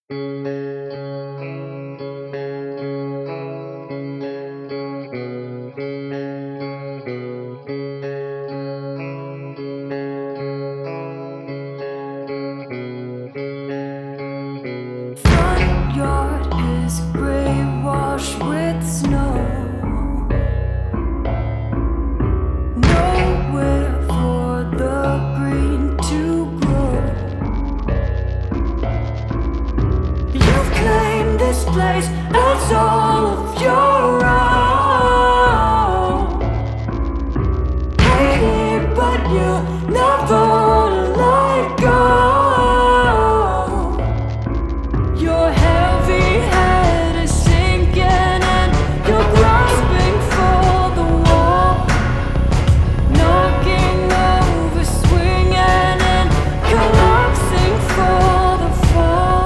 Front yard is gray washed with snow. Nowhere for the green to grow. You've claimed this place as all of your own.